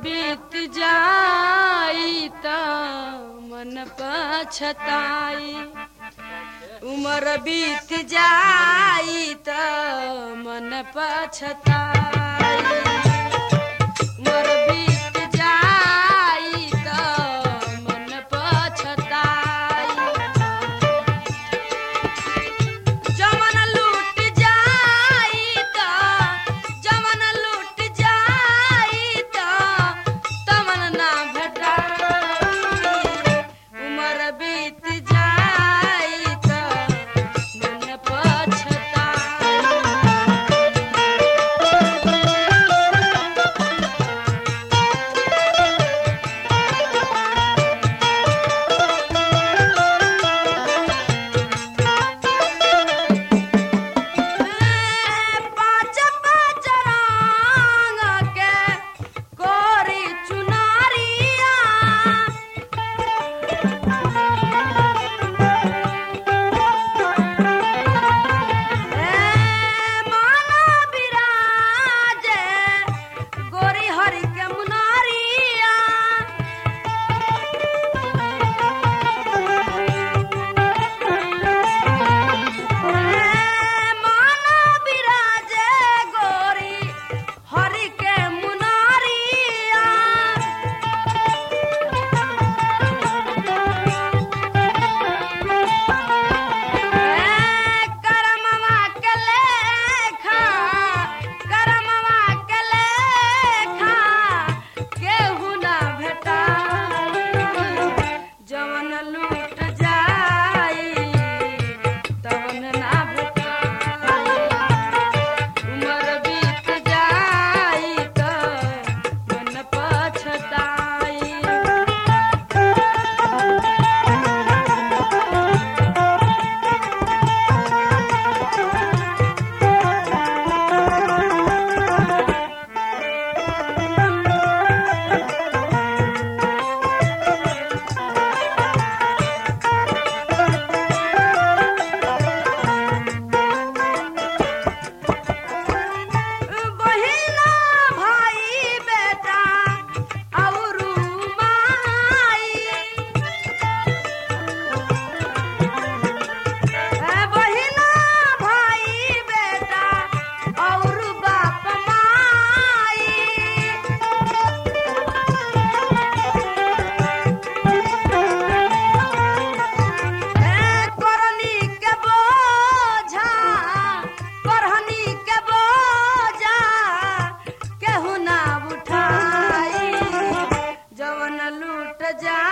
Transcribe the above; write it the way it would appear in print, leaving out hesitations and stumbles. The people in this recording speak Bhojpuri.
बीत जाई त मन पछताई। उम्र बीत जाई त मन पछताई। उम्र बीत जाई त मन पछताई। जवन लूट जाई त जवन लूट जाई त तवन ना भेटाई। उम्र बीत जाई त मन पछताई। पाँच पाँच रंग के कोरी चुनरिया माला बिराजे गोरी हरि के मुनरिया। माला बिराजे गोरी हरि के मुनरिया। करमवा के लेखा करमवा के लेखा केहू ना भेटाई। जवन लूट जाई तवन ना भेटाई। उम्र बीत जाई त मन पछताई। बहिना भाई बेटा औरू माई। बहिना भाई बेटा औरू बाप माई। करनी के बोझा करहनी के बोझा केहू ना उठाई। जवन लूट जा